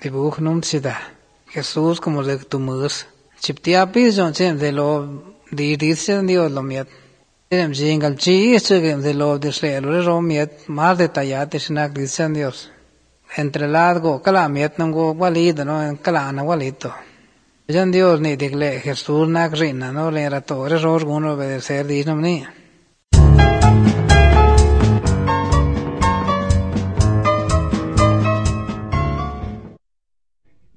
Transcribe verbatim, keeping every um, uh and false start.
dibuj num sida Jesús como de tu mus chiptia pison chen de lo di dicen Dios lo miet em jingal chi chen de lo de se lo ro miet más detallado snak dicen Dios entre largo kala miet nam go walido no kala na walito Jan Dios ni digle Jesús nak rina no le rato re ro guno obedecer di no ni